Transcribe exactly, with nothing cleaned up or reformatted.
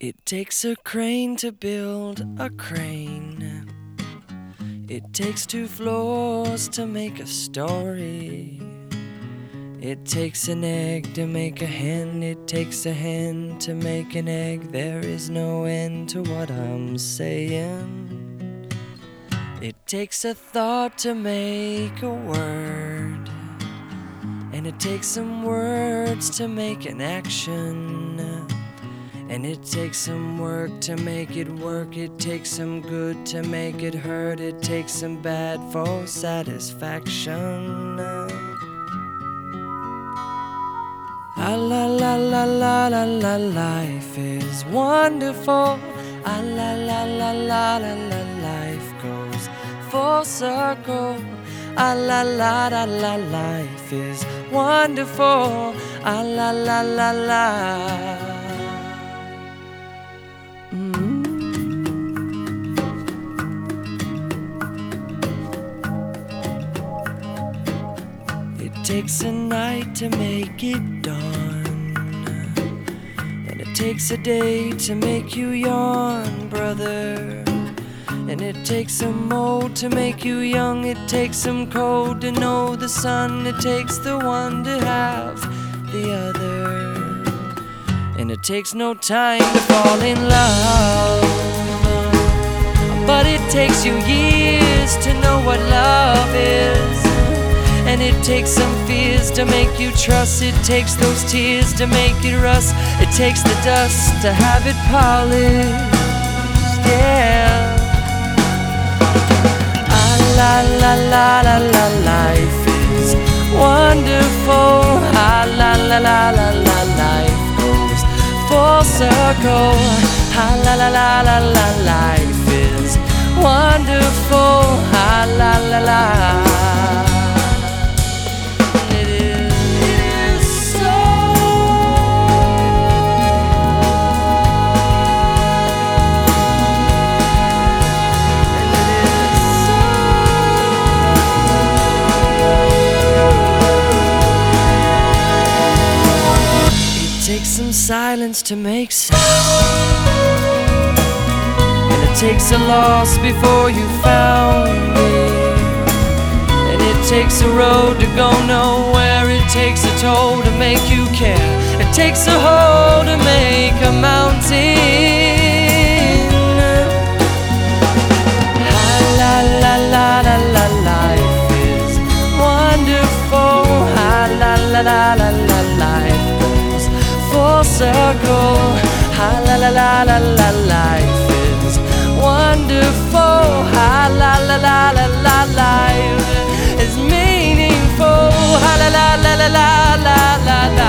It takes a crane to build a crane. It takes two floors to make a story. It takes an egg to make a hen. It takes a hen to make an egg. There is no end to what I'm saying. It takes a thought to make a word, and it takes some words to make an action. And it takes some work to make it work. It takes some good to make it hurt. It takes some bad for satisfaction. Ah la la la la la la, life is wonderful. Ah la la la la la la, life goes full circle. Ah la la la la, life is wonderful. Ah la la la la. It takes a night to make it dawn, and it takes a day to make you yawn, brother. And it takes some old to make you young. It takes some cold to know the sun. It takes the one to have the other. And it takes no time to fall in love, but it takes you years to know what love is. And it takes some fears to make you trust. It takes those tears to make it rust. It takes the dust to have it polished, yeah. Ah la la la la la, life is wonderful. Ah la la la la la, life goes full circle. Ah la la la la la, life is wonderful. Ah la la la. It takes some silence to make sound, and it takes a loss before you found me. And it takes a road to go nowhere. It takes a toll to make you care. It takes a hole to make a mountain. Ah, la la la la la, life is wonderful. Ah, la la la la la, life goes full circle. Ah la la la la la, life is wonderful. Ah la la la la la, life is meaningful. Ah la la la la la la la.